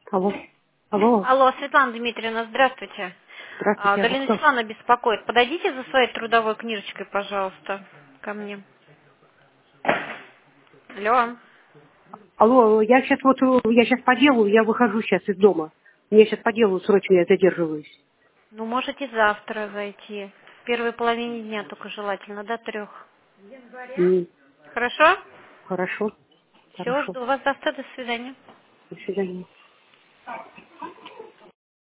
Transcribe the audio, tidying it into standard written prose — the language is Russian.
Алло. Алло. Алло, Светлана Дмитриевна, здравствуйте. Здравствуйте. А вы Галина кто? Вячеславовна беспокоит. Подойдите за своей трудовой книжечкой, пожалуйста, ко мне. Алло. Алло, я сейчас я сейчас по делу, я выхожу сейчас из дома. Мне сейчас по делу срочно я задерживаюсь. Ну, можете завтра зайти. В первой половине дня только желательно, до 3. М, Хорошо? Хорошо. Все, Хорошо. жду вас завтра. До свидания. До свидания.